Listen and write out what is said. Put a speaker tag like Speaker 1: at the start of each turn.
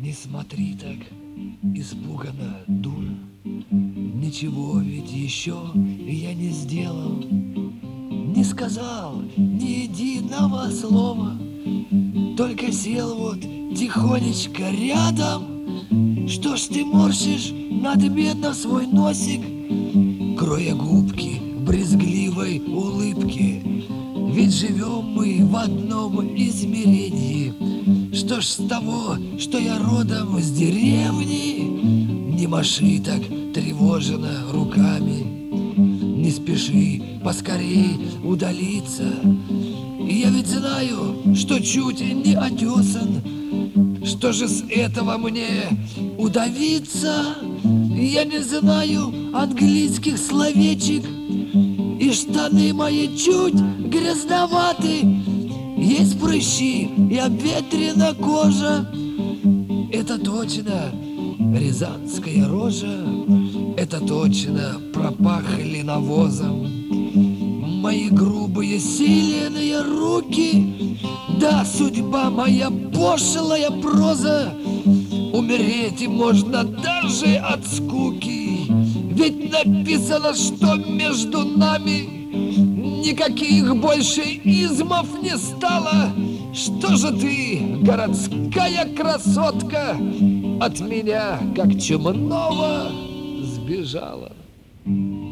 Speaker 1: Не смотри так испуганно, дура. Ничего ведь еще я не сделал, не сказал ни единого слова. Только сел вот тихонечко рядом. Что ж ты морщишь надменно свой носик, кроя губки в брезгливой улыбке? Ведь живем мы в одном измерении. Что ж с того, что я родом с деревни? Не маши так тревоженно руками, не спеши поскорей удалиться. И я ведь знаю, что чуть не отесан. Что же с этого мне удавиться? Я не знаю английских словечек, и штаны мои чуть грязноваты. Есть прыщи и обветрена кожа. Это точно рязанская рожа, это точно пропахли навозом мои грубые сильные руки. Да, судьба моя пошлая проза. Умереть можно даже от скуки. Ведь написано, что между нами никаких больше измов не стало. Что же ты, городская красотка, от меня, как чумного, сбежала?